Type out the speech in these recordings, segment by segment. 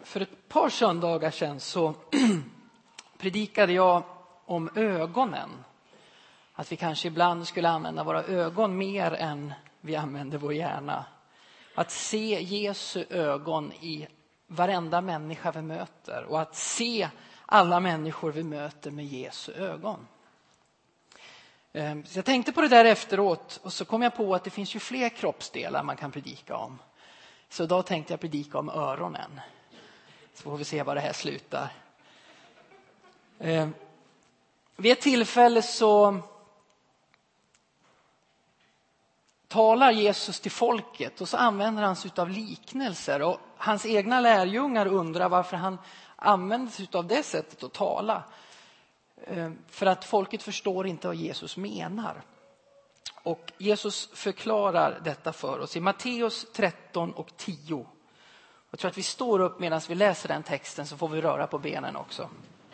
För ett par söndagar sedan så predikade jag om ögonen. Att vi kanske ibland skulle använda våra ögon mer än vi använder vår hjärna. Att se Jesu ögon i varenda människa vi möter. Och att se alla människor vi möter med Jesu ögon. Så jag tänkte på det där efteråt och så kom jag på att det finns ju fler kroppsdelar man kan predika om. Så idag tänkte jag predika om öronen. Så får vi se var det här slutar. Vid ett tillfälle så talar Jesus till folket och så använder han sig av liknelser. Och hans egna lärjungar undrar varför han använder sig av det sättet att tala. För att folket förstår inte vad Jesus menar. Och Jesus förklarar detta för oss i Matteus 13 och 10. Jag tror att vi står upp medan vi läser den texten så får vi röra på benen också.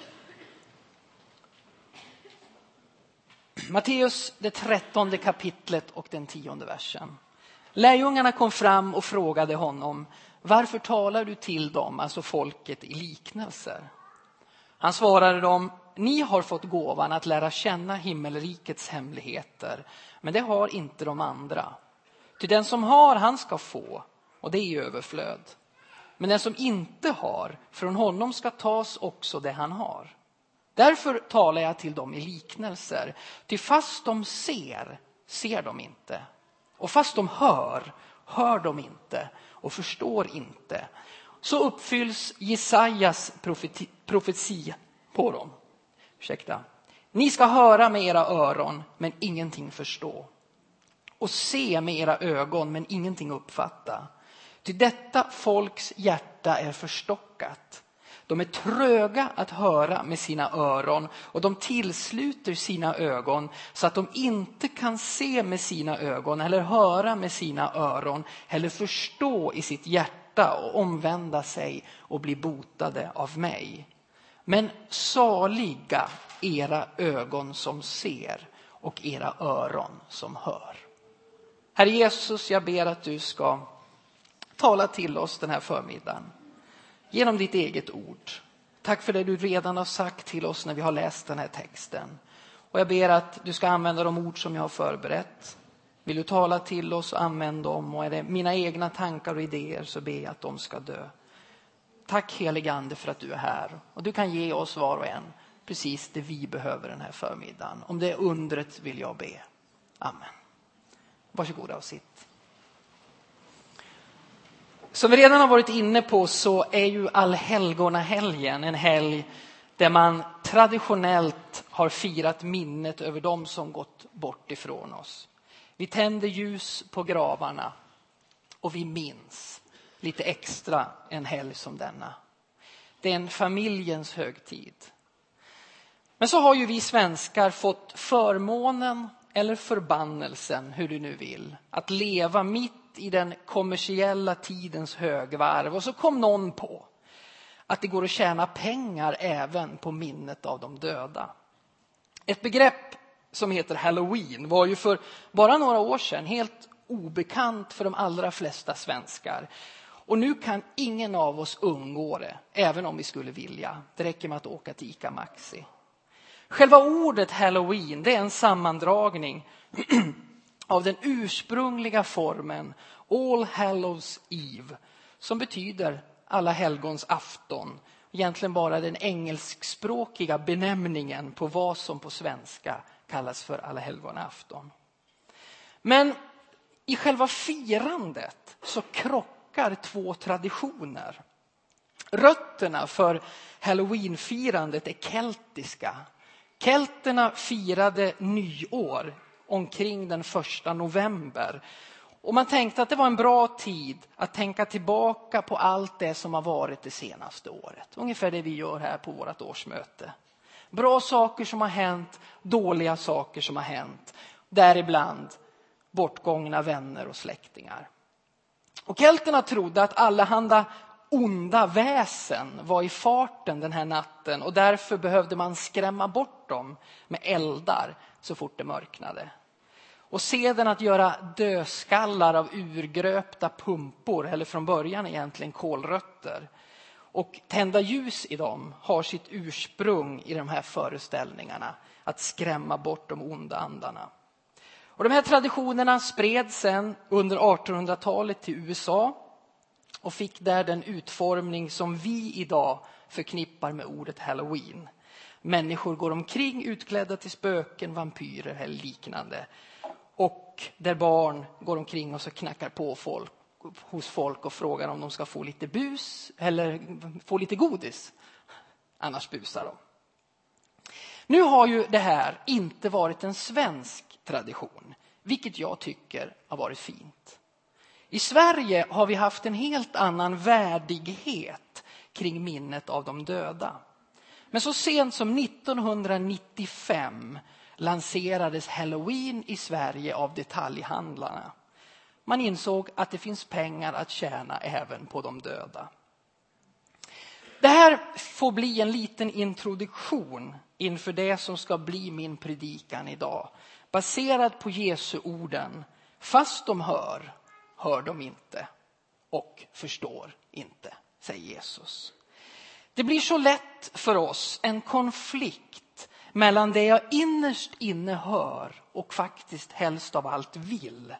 Matteus det 13:e kapitlet och den 10:e versen. Lärjungarna kom fram och frågade honom: varför talar du till dem, alltså folket, i liknelser? Han svarade dem: ni har fått gåvan att lära känna himmelrikets hemligheter, men det har inte de andra. Till den som har, han ska få, och det är överflöd. Men den som inte har, från honom ska tas också det han har. Därför talar jag till dem i liknelser. Till fast de ser, ser de inte. Och fast de hör, hör de inte och förstår inte. Så uppfylls Jesajas profetia på dem. Ursäkta. Ni ska höra med era öron men ingenting förstå. Och se med era ögon men ingenting uppfatta. Till detta folks hjärta är förstockat. De är tröga att höra med sina öron och de tillsluter sina ögon så att de inte kan se med sina ögon eller höra med sina öron eller förstå i sitt hjärta och omvända sig och bli botade av mig. Men saliga era ögon som ser och era öron som hör. Herre Jesus, jag ber att du ska tala till oss den här förmiddagen. Genom ditt eget ord. Tack för det du redan har sagt till oss när vi har läst den här texten. Och jag ber att du ska använda de ord som jag har förberett. Vill du tala till oss och använda dem. Och är det mina egna tankar och idéer så ber jag att de ska dö. Tack helige Ande för att du är här. Och du kan ge oss var och en precis det vi behöver den här förmiddagen. Om det är undret vill jag be. Amen. Varsågoda och sitt. Som vi redan har varit inne på så är ju allhelgonahelgen en helg där man traditionellt har firat minnet över dem som gått bort ifrån oss. Vi tänder ljus på gravarna och vi minns lite extra en helg som denna. Det är en familjens högtid. Men så har ju vi svenskar fått förmånen eller förbannelsen, hur du nu vill, att leva mitt i den kommersiella tidens högvarv. Och så kom någon på att det går att tjäna pengar även på minnet av de döda. Ett begrepp som heter Halloween var ju för bara några år sedan helt obekant för de allra flesta svenskar. Och nu kan ingen av oss undgå det, även om vi skulle vilja. Det räcker med att åka till Ica Maxi. Själva ordet Halloween, det är en sammandragning av den ursprungliga formen All Hallows Eve, som betyder alla helgons afton. Egentligen bara den engelskspråkiga benämningen på vad som på svenska kallas för alla helgonafton. Men i själva firandet så krockar två traditioner. Rötterna för Halloween-firandet är keltiska. Kelterna firade nyår omkring den 1 november. Och man tänkte att det var en bra tid att tänka tillbaka på allt det som har varit det senaste året. Ungefär det vi gör här på vårt årsmöte. Bra saker som har hänt, dåliga saker som har hänt. Däribland bortgångna vänner och släktingar. Och kelterna trodde att allehanda onda väsen var i farten den här natten. Och därför behövde man skrämma bort dem med eldar så fort det mörknade. Och sedan att göra dödskallar av urgröpta pumpor, eller från början egentligen kolrötter. och tända ljus i dem har sitt ursprung i de här föreställningarna. Att skrämma bort de onda andarna. Och de här traditionerna spreds sen under 1800-talet till USA. Och fick där den utformning som vi idag förknippar med ordet Halloween. Människor går omkring utklädda till spöken, vampyrer eller liknande. Och där barn går omkring och så knackar på hos folk och frågar om de ska få lite bus eller få lite godis. Annars busar de. Nu har ju det här inte varit en svensk tradition, vilket jag tycker har varit fint. I Sverige har vi haft en helt annan värdighet kring minnet av de döda. Men så sent som 1995 lanserades Halloween i Sverige av detaljhandlarna. Man insåg att det finns pengar att tjäna även på de döda. Det här får bli en liten introduktion inför det som ska bli min predikan idag. Baserad på Jesu orden, fast de hör de inte och förstår inte, säger Jesus. Det blir så lätt för oss en konflikt mellan det jag innerst inne hör och faktiskt helst av allt vill.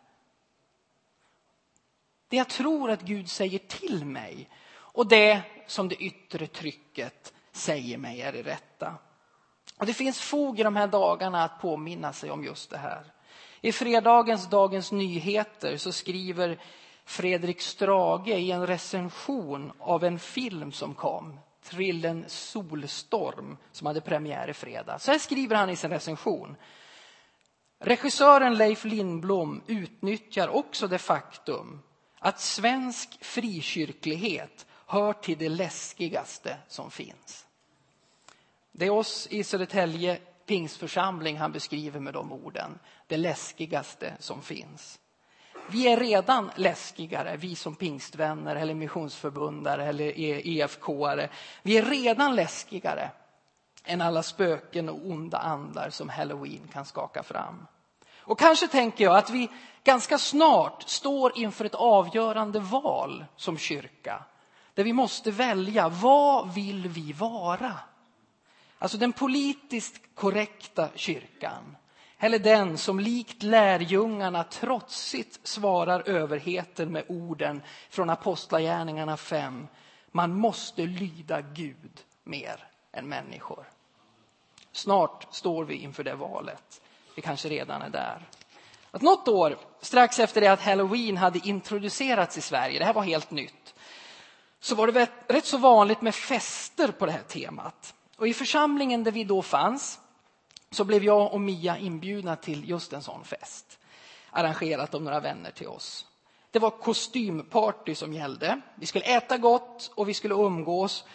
Det jag tror att Gud säger till mig och det som det yttre trycket säger mig är det rätta. Och det finns fog i de här dagarna att påminna sig om just det här. I fredagens Dagens Nyheter så skriver Fredrik Strage i en recension av en film som kom, thrillern Solstorm, som hade premiär i fredag. Så här skriver han i sin recension. Regissören Leif Lindblom utnyttjar också det faktum att svensk frikyrklighet hör till det läskigaste som finns. Det är oss i Södertälje Pingstförsamling han beskriver med de orden. Det läskigaste som finns. Vi är redan läskigare, vi som pingstvänner eller missionsförbundare eller EFK-are. Vi är redan läskigare än alla spöken och onda andar som Halloween kan skaka fram. Och kanske tänker jag att vi ganska snart står inför ett avgörande val som kyrka. Där vi måste välja, vad vill vi vara? Alltså den politiskt korrekta kyrkan. Eller den som likt lärjungarna trotsigt svarar överheten med orden från Apostlagärningarna 5. Man måste lyda Gud mer än människor. Snart står vi inför det valet. Vi kanske redan är där. Att något år, strax efter det att Halloween hade introducerats i Sverige, det här var helt nytt, så var det rätt så vanligt med fester på det här temat. Och i församlingen där vi då fanns så blev jag och Mia inbjudna till just en sån fest. Arrangerat av några vänner till oss. Det var kostymparty som gällde. Vi skulle äta gott och vi skulle umgås.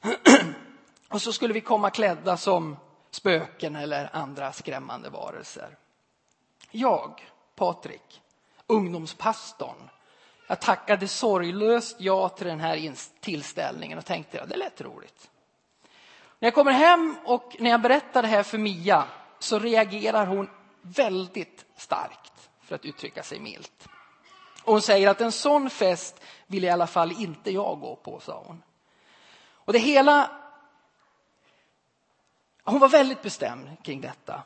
Och så skulle vi komma klädda som spöken eller andra skrämmande varelser. Jag, Patrik, ungdomspastorn, jag tackade sorglöst ja till den här tillställningen och tänkte att det lät roligt. När jag kommer hem och när jag berättar det här för Mia så reagerar hon väldigt starkt, för att uttrycka sig milt. Och hon säger att en sån fest vill i alla fall inte jag gå på, sa hon. Och det hela, hon var väldigt bestämd kring detta.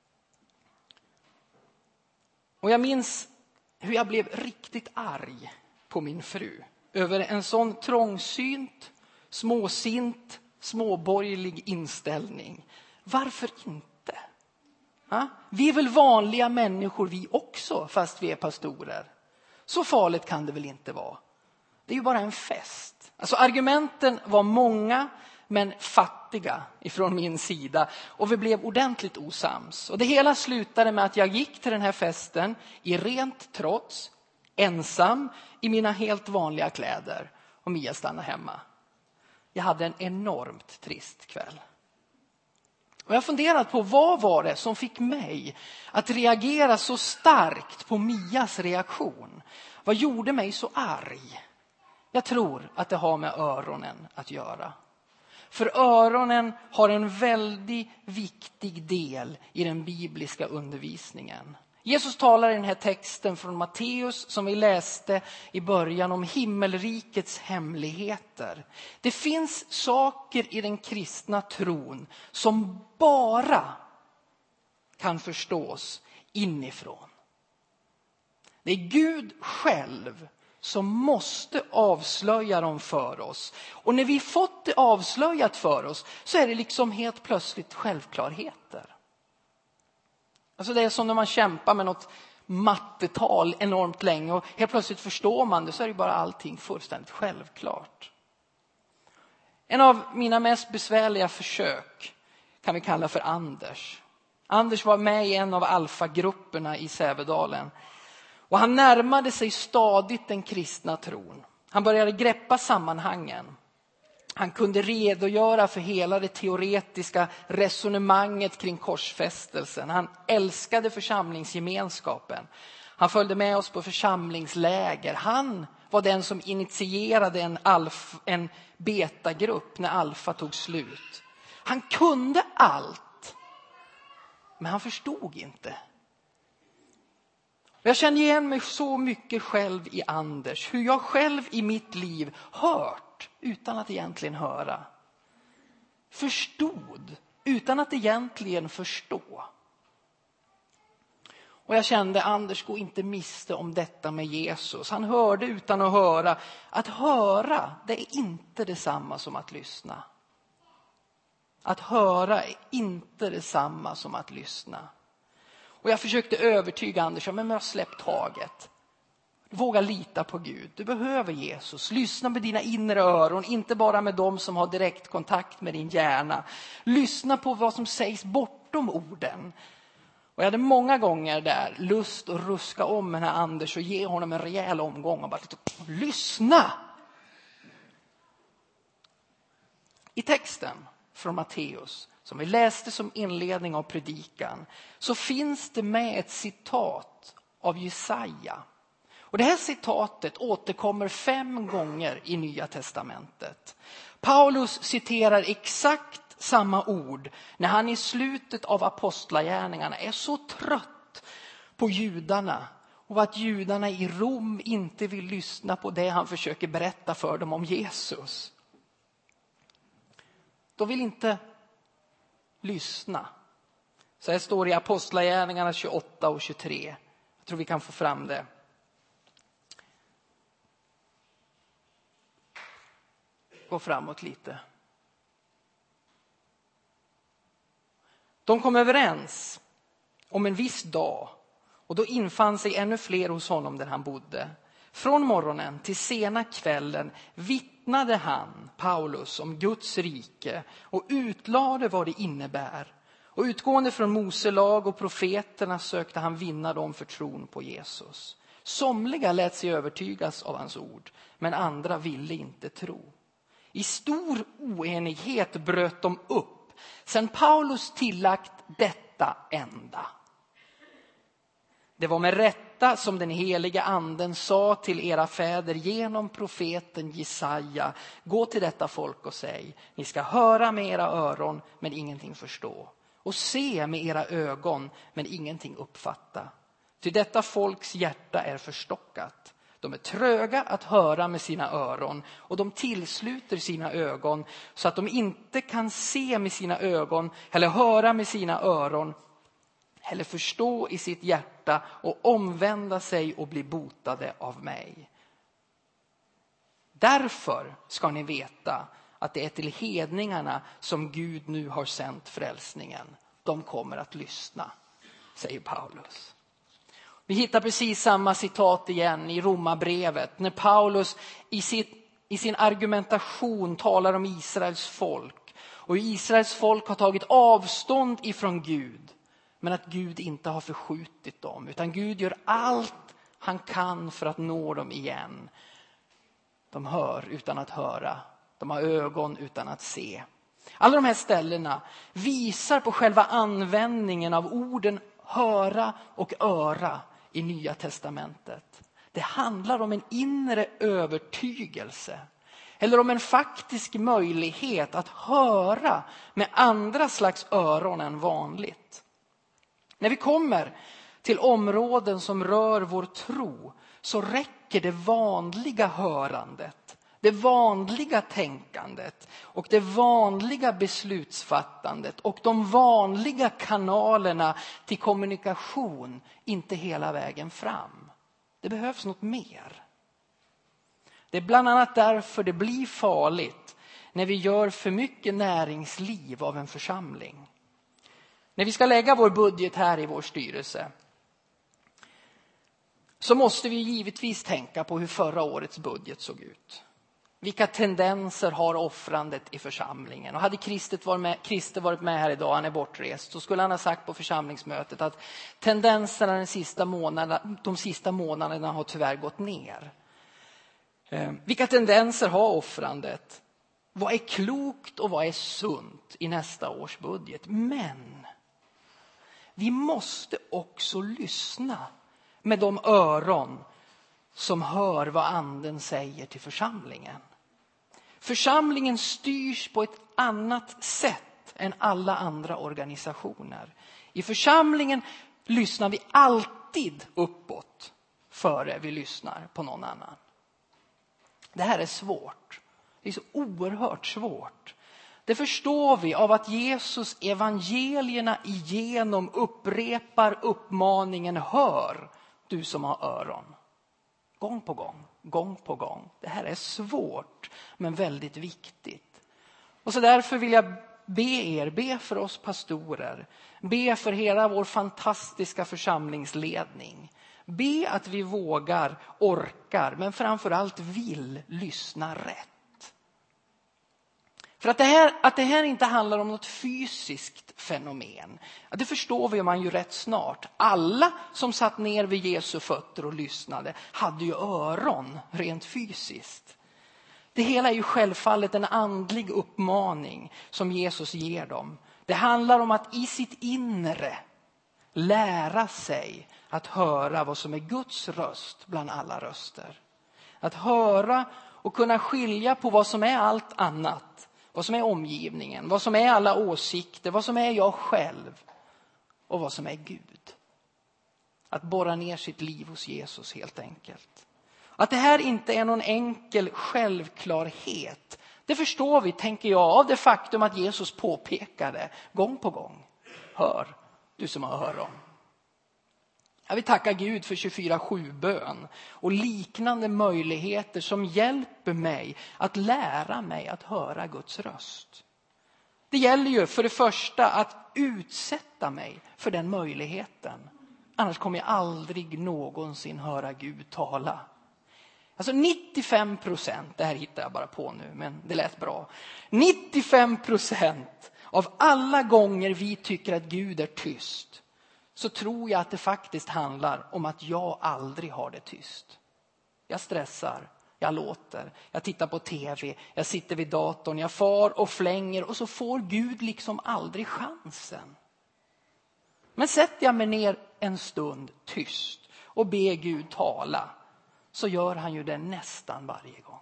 Och jag minns hur jag blev riktigt arg på min fru över en sån trångsynt, småsint, småborgerlig inställning. Varför inte? Ja? Vi är väl vanliga människor vi också, fast vi är pastorer. Så farligt kan det väl inte vara. Det är ju bara en fest. Alltså argumenten var många men fattiga ifrån min sida. Och vi blev ordentligt osams. Och det hela slutade med att jag gick till den här festen i rent trots, ensam i mina helt vanliga kläder. Och Mia stannade hemma. Jag hade en enormt trist kväll. Och jag har funderat på vad var det som fick mig att reagera så starkt på Mias reaktion. Vad gjorde mig så arg? Jag tror att det har med öronen att göra. För öronen har en väldigt viktig del i den bibliska undervisningen. Jesus talar i den här texten från Matteus som vi läste i början om himmelrikets hemligheter. Det finns saker i den kristna tron som bara kan förstås inifrån. Det är Gud själv som måste avslöja dem för oss. Och när vi fått det avslöjat för oss så är det liksom helt plötsligt självklarheter. Alltså det är som när man kämpar med något mattetal enormt länge och helt plötsligt förstår man det, så är det bara allting fullständigt självklart. En av mina mest besvärliga försök kan vi kalla för Anders. Anders var med i en av alfagrupperna i Sävedalen. Och han närmade sig stadigt den kristna tron. Han började greppa sammanhangen. Han kunde redogöra för hela det teoretiska resonemanget kring korsfästelsen. Han älskade församlingsgemenskapen. Han följde med oss på församlingsläger. Han var den som initierade en betagrupp när alfa tog slut. Han kunde allt, men han förstod inte. Jag känner igen mig så mycket själv i Anders. Hur jag själv i mitt liv hört utan att egentligen höra. Förstod utan att egentligen förstå. Och jag kände Anders går inte miste om detta med Jesus. Han hörde utan att höra. Att höra, det är inte detsamma som att lyssna. Att höra är inte detsamma som att lyssna. Och jag försökte övertyga Anders, men jag har släppt taget. Våga lita på Gud. Du behöver Jesus. Lyssna med dina inre öron, inte bara med dem som har direkt kontakt med din hjärna. Lyssna på vad som sägs bortom orden. Och jag hade många gånger där lust att ruska om den här Anders och ge honom en rejäl omgång och bara lyssna. I texten från Matteus som vi läste som inledning av predikan så finns det med ett citat av Jesaja. Och det här citatet återkommer 5 gånger i Nya testamentet. Paulus citerar exakt samma ord när han i slutet av apostlagärningarna är så trött på judarna och att judarna i Rom inte vill lyssna på det han försöker berätta för dem om Jesus. De vill inte lyssna. Så här står det i apostlagärningarna 28 och 23. Jag tror vi kan få fram det. Gå framåt lite. De kom överens om en viss dag och då infann sig ännu fler hos honom där han bodde. Från morgonen till sena kvällen vittnade han, Paulus, om Guds rike och utlade vad det innebär. Och utgående från Mose lag och profeterna sökte han vinna dem för tron på Jesus. Somliga lät sig övertygas av hans ord, men andra ville inte tro. I stor oenighet bröt de upp, sen Paulus tillagt detta enda. Det var med rätta som den heliga anden sa till era fäder genom profeten Jesaja. Gå till detta folk och säg, ni ska höra med era öron men ingenting förstå. Och se med era ögon men ingenting uppfatta. Till detta folks hjärta är förstockat. De är tröga att höra med sina öron och de tillsluter sina ögon så att de inte kan se med sina ögon eller höra med sina öron eller förstå i sitt hjärta och omvända sig och bli botade av mig. Därför ska ni veta att det är till hedningarna som Gud nu har sänt frälsningen. De kommer att lyssna, säger Paulus. Vi hittar precis samma citat igen i Romarbrevet när Paulus i sin argumentation talar om Israels folk. Och Israels folk har tagit avstånd ifrån Gud. Men att Gud inte har förskjutit dem. Utan Gud gör allt han kan för att nå dem igen. De hör utan att höra. De har ögon utan att se. Alla de här ställena visar på själva användningen av orden höra och öra i Nya testamentet. Det handlar om en inre övertygelse. Eller om en faktisk möjlighet att höra med andra slags öron än vanligt. När vi kommer till områden som rör vår tro, så räcker det vanliga hörandet, det vanliga tänkandet och det vanliga beslutsfattandet och de vanliga kanalerna till kommunikation inte hela vägen fram. Det behövs något mer. Det är bland annat därför det blir farligt när vi gör för mycket näringsliv av en församling. När vi ska lägga vår budget här i vår styrelse, så måste vi givetvis tänka på hur förra årets budget såg ut. Vilka tendenser har offrandet i församlingen? Och hade Christer varit med här idag, han är bortrest, så skulle han ha sagt på församlingsmötet att tendenserna de sista månaderna har tyvärr gått ner. Vilka tendenser har offrandet? Vad är klokt och vad är sunt i nästa års budget? Men vi måste också lyssna med de öron som hör vad anden säger till församlingen. Församlingen styrs på ett annat sätt än alla andra organisationer. I församlingen lyssnar vi alltid uppåt före vi lyssnar på någon annan. Det här är svårt. Det är så oerhört svårt. Det förstår vi av att Jesus evangelierna igenom upprepar uppmaningen: hör du som har öron. Gång på gång, gång på gång. Det här är svårt men väldigt viktigt. Och så därför vill jag be för oss pastorer. Be för hela vår fantastiska församlingsledning. Be att vi vågar, orkar, men framförallt vill lyssna rätt. För att det här inte handlar om något fysiskt fenomen. Det förstår vi man ju rätt snart. Alla som satt ner vid Jesu fötter och lyssnade hade ju öron rent fysiskt. Det hela är ju självfallet en andlig uppmaning som Jesus ger dem. Det handlar om att i sitt inre lära sig att höra vad som är Guds röst bland alla röster. Att höra och kunna skilja på vad som är allt annat. Vad som är omgivningen, vad som är alla åsikter, vad som är jag själv och vad som är Gud. Att borra ner sitt liv hos Jesus helt enkelt. Att det här inte är någon enkel självklarhet. Det förstår vi, tänker jag, av det faktum att Jesus påpekade gång på gång: hör du som har öron. Jag vill tacka Gud för 24/7-bön och liknande möjligheter som hjälper mig att lära mig att höra Guds röst. Det gäller ju för det första att utsätta mig för den möjligheten. Annars kommer jag aldrig någonsin höra Gud tala. Alltså 95%, det här hittar jag bara på nu men det lät bra. 95% av alla gånger vi tycker att Gud är tyst, så tror jag att det faktiskt handlar om att jag aldrig har det tyst. Jag stressar, jag låter, jag tittar på tv, jag sitter vid datorn, jag far och flänger och så får Gud liksom aldrig chansen. Men sätter jag mig ner en stund tyst och ber Gud tala, så gör han ju det nästan varje gång.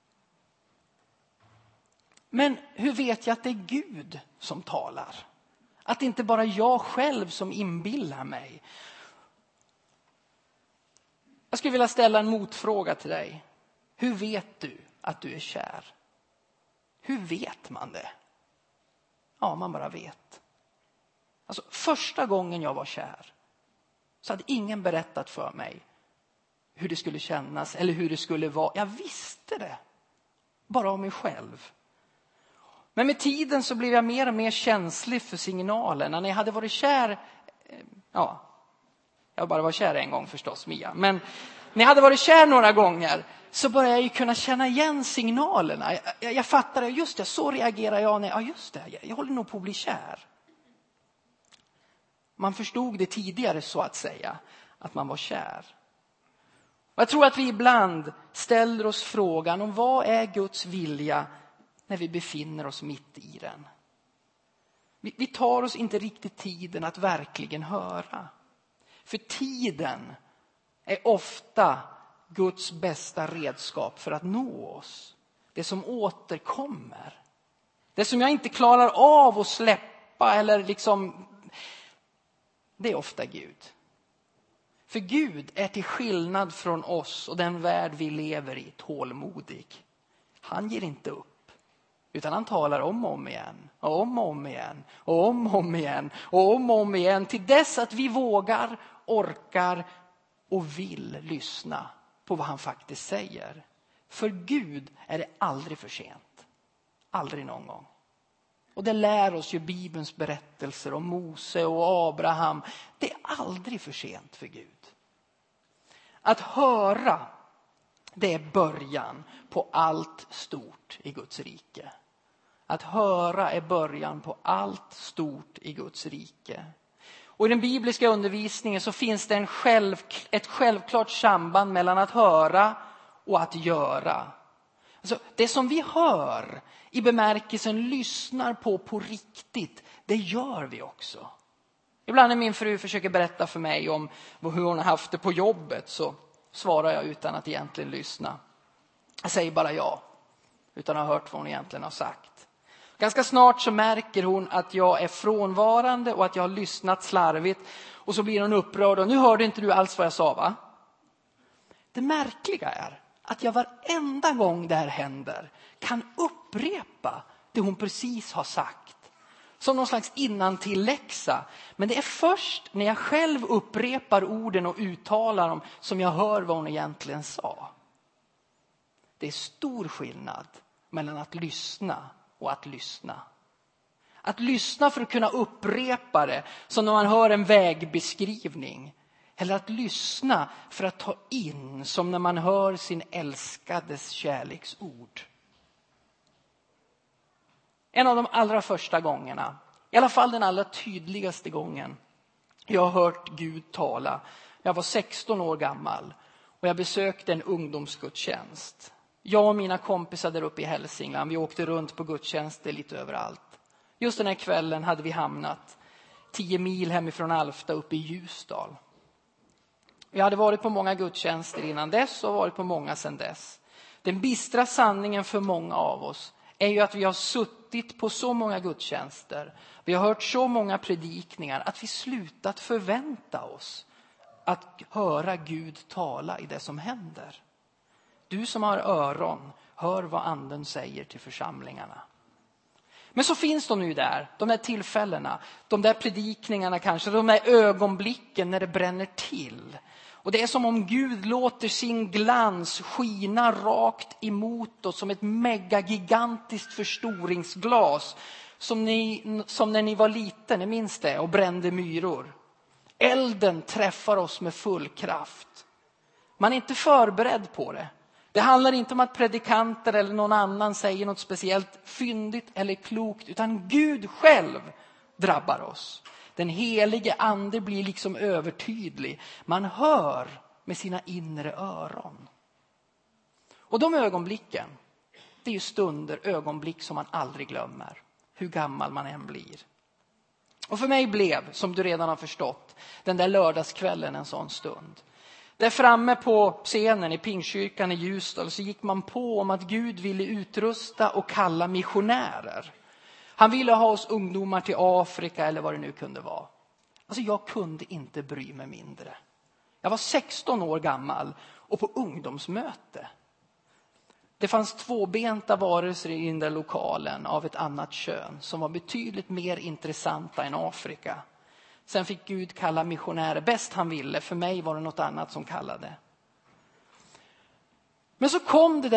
Men hur vet jag att det är Gud som talar? Att det inte bara jag själv som inbillar mig. Jag skulle vilja ställa en motfråga till dig. Hur vet du att du är kär? Hur vet man det? Ja, man bara vet. Alltså, första gången jag var kär så hade ingen berättat för mig hur det skulle kännas eller hur det skulle vara. Jag visste det bara om mig själv. Men med tiden så blev jag mer och mer känslig för signalerna. När jag hade varit kär, jag bara var kär en gång förstås, Mia. Men när jag hade varit kär några gånger så började jag ju kunna känna igen signalerna. Jag fattade, just det, så reagerar jag när jag håller nog på att bli kär. Man förstod det tidigare så att säga, att man var kär. Och jag tror att vi ibland ställer oss frågan om vad är Guds vilja när vi befinner oss mitt i den. Vi tar oss inte riktigt tiden att verkligen höra. För tiden är ofta Guds bästa redskap för att nå oss. Det som återkommer. Det som jag inte klarar av att släppa eller liksom, det är ofta Gud. För Gud är till skillnad från oss och den värld vi lever i tålmodig. Han ger inte upp, utan han talar om och om igen. Och om och om igen. Och om och om igen. Och om och om igen. Till dess att vi vågar, orkar och vill lyssna på vad han faktiskt säger. För Gud är det aldrig för sent. Aldrig någon gång. Och det lär oss ju Bibelns berättelser om Mose och Abraham. Det är aldrig för sent för Gud. Att höra, det är början på allt stort i Guds rike. Att höra är början på allt stort i Guds rike. Och i den bibliska undervisningen så finns det ett självklart samband mellan att höra och att göra. Alltså, det som vi hör i bemärkelsen lyssnar på riktigt, det gör vi också. Ibland när min fru försöker berätta för mig om hur hon har haft det på jobbet så svarar jag utan att egentligen lyssna. Jag säger bara ja, utan att ha hört vad hon egentligen har sagt. Ganska snart så märker hon att jag är frånvarande och att jag har lyssnat slarvigt. Och så blir hon upprörd och nu hörde inte du alls vad jag sa, va? Det märkliga är att jag varenda gång det här händer kan upprepa det hon precis har sagt. Som någon slags innantilläxa. Men det är först när jag själv upprepar orden och uttalar dem som jag hör vad hon egentligen sa. Det är stor skillnad mellan att lyssna och att lyssna. Att lyssna för att kunna upprepa det som när man hör en vägbeskrivning. Eller att lyssna för att ta in som när man hör sin älskades kärleksord. En av de allra första gångerna, i alla fall den allra tydligaste gången jag har hört Gud tala. Jag var 16 år gammal och jag besökte en ungdomsgudstjänst. Jag och mina kompisar där uppe i Hälsingland, vi åkte runt på gudstjänster lite överallt. Just den här kvällen hade vi hamnat 10 mil hemifrån Alfta uppe i Ljusdal. Jag hade varit på många gudstjänster innan dess och varit på många sedan dess. Den bistra sanningen för många av oss är ju att vi har suttit på så många gudstjänster. Vi har hört så många predikningar att vi slutat förvänta oss att höra Gud tala i det som händer. Du som har öron, hör vad anden säger till församlingarna. Men så finns de nu där, de där tillfällena, de där predikningarna kanske, de där ögonblicken när det bränner till. Och det är som om Gud låter sin glans skina rakt emot oss som ett megagigantiskt förstoringsglas. Som när ni var liten, ni minns det, och brände myror. Elden träffar oss med full kraft. Man är inte förberedd på det. Det handlar inte om att predikanter eller någon annan säger något speciellt fyndigt eller klokt. Utan Gud själv drabbar oss. Den helige ande blir liksom övertydlig. Man hör med sina inre öron. Och de ögonblicken, det är ju stunder, ögonblick som man aldrig glömmer. Hur gammal man än blir. Och för mig blev, som du redan har förstått, den där lördagskvällen en sån stund. Där framme på scenen i Pingstkyrkan i Ljusdal så gick man på om att Gud ville utrusta och kalla missionärer. Han ville ha oss ungdomar till Afrika eller vad det nu kunde vara. Alltså jag kunde inte bry mig mindre. Jag var 16 år gammal och på ungdomsmöte. Det fanns tvåbenta varelser i den där lokalen av ett annat kön som var betydligt mer intressanta än Afrika. Sen fick Gud kalla missionärer bäst han ville. För mig var det något annat som kallade. Men så kom det där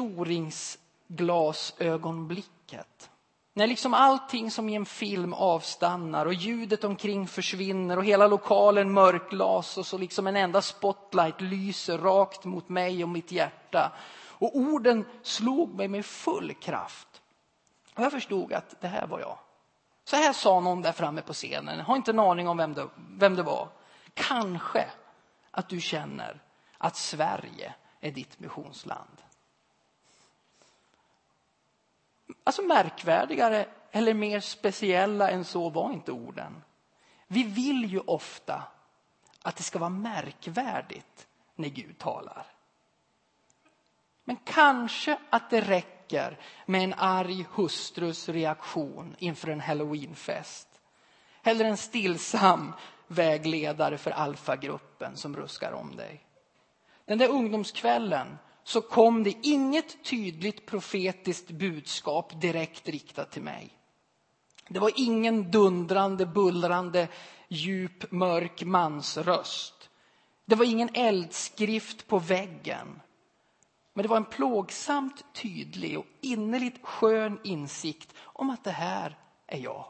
förstoringsglasögonblicket. När liksom allting som i en film avstannar och ljudet omkring försvinner och hela lokalen mörkglas och så liksom en enda spotlight lyser rakt mot mig och mitt hjärta. Och orden slog mig med full kraft. Och jag förstod att det här var jag. Så här sa någon där framme på scenen. Jag har inte en aning om vem det var. Kanske att du känner att Sverige är ditt missionsland. Alltså märkvärdigare eller mer speciella än så var inte orden. Vi vill ju ofta att det ska vara märkvärdigt när Gud talar. Men kanske att det räcker med en arg hustrus reaktion inför en Halloweenfest. Eller en stillsam vägledare för alfagruppen som ruskar om dig. Den där ungdomskvällen så kom det inget tydligt profetiskt budskap direkt riktat till mig. Det var ingen dundrande, bullrande, djup, mörk mansröst. Det var ingen eldskrift på väggen. Men det var en plågsamt tydlig och innerligt skön insikt om att det här är jag.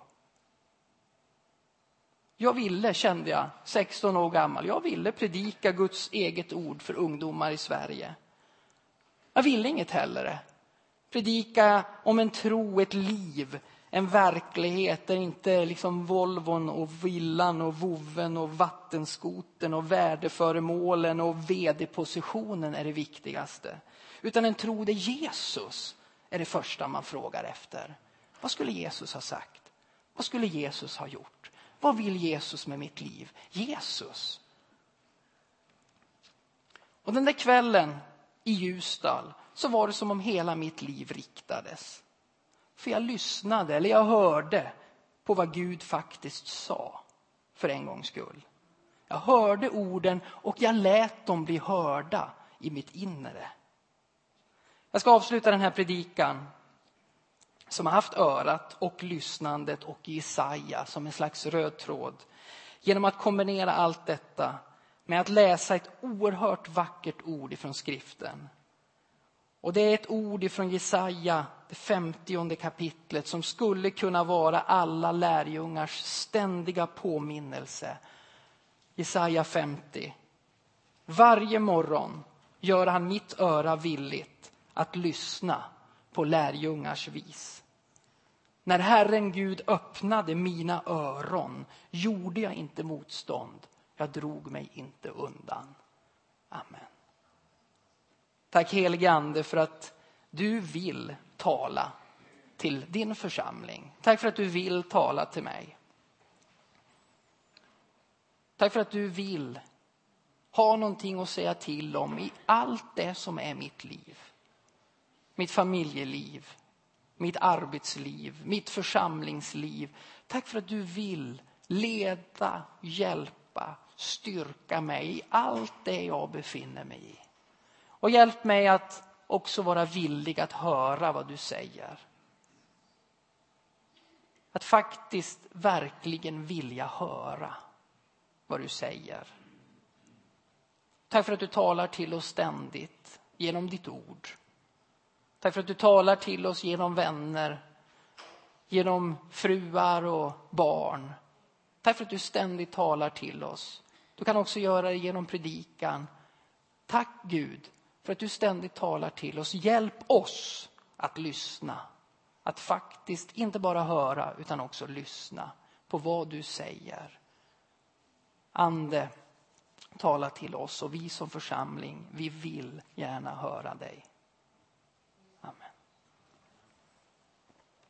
Jag ville, kände jag, 16 år gammal, jag ville predika Guds eget ord för ungdomar i Sverige. Jag ville inget hellre. Predika om en tro, ett liv, en verklighet där inte liksom Volvon och villan och voven och vattenskoten och värdeföremålen och vd-positionen är det viktigaste. Utan en tro där Jesus är det första man frågar efter. Vad skulle Jesus ha sagt? Vad skulle Jesus ha gjort? Vad vill Jesus med mitt liv? Jesus. Och den där kvällen i Ljusdal så var det som om hela mitt liv riktades. För jag lyssnade, eller jag hörde på vad Gud faktiskt sa för en gångs skull. Jag hörde orden och jag lät dem bli hörda i mitt inre. Jag ska avsluta den här predikan som har haft örat och lyssnandet och Jesaja som en slags röd tråd. Genom att kombinera allt detta med att läsa ett oerhört vackert ord ifrån skriften. Och det är ett ord ifrån Jesaja, det 50:e kapitlet, som skulle kunna vara alla lärjungars ständiga påminnelse. Jesaja 50. Varje morgon gör han mitt öra villigt att lyssna på lärjungars vis. När Herren Gud öppnade mina öron gjorde jag inte motstånd. Jag drog mig inte undan. Amen. Tack helige Ande för att du vill tala till din församling. Tack för att du vill tala till mig. Tack för att du vill ha någonting att säga till om i allt det som är mitt liv. Mitt familjeliv, mitt arbetsliv, mitt församlingsliv. Tack för att du vill leda, hjälpa, styrka mig i allt det jag befinner mig i. Och hjälp mig att också vara villig att höra vad du säger. Att faktiskt verkligen vilja höra vad du säger. Tack för att du talar till oss ständigt genom ditt ord. Tack för att du talar till oss genom vänner, genom fruar och barn. Tack för att du ständigt talar till oss. Du kan också göra det genom predikan. Tack Gud för att du ständigt talar till oss. Hjälp oss att lyssna. Att faktiskt inte bara höra utan också lyssna på vad du säger. Ande, tala till oss och vi som församling, vi vill gärna höra dig.